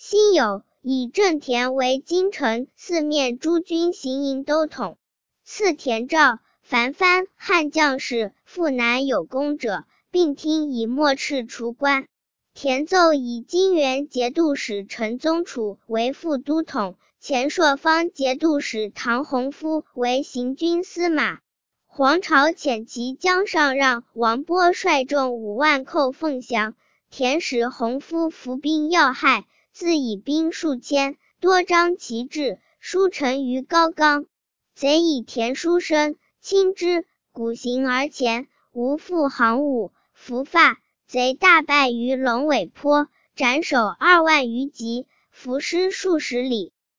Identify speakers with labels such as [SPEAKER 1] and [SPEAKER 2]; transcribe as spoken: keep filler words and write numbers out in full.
[SPEAKER 1] 辛酉，以正田为京城四面诸军行营都统。赐田诏，凡藩汉将士，复南有功者，并听以墨敕除官。田奏以金元节度使陈宗楚为副都统，前朔方节度使唐洪夫为行军司马。黄巢遣其将上让王波率众五万寇凤翔，田使洪夫伏兵要害，自以兵数千，多张旗帜，书陈于高冈。贼以田书生，轻之，鼓行而前，无复行伍，伏发。贼大败于龙尾坡，斩首二万余级，伏尸数十里。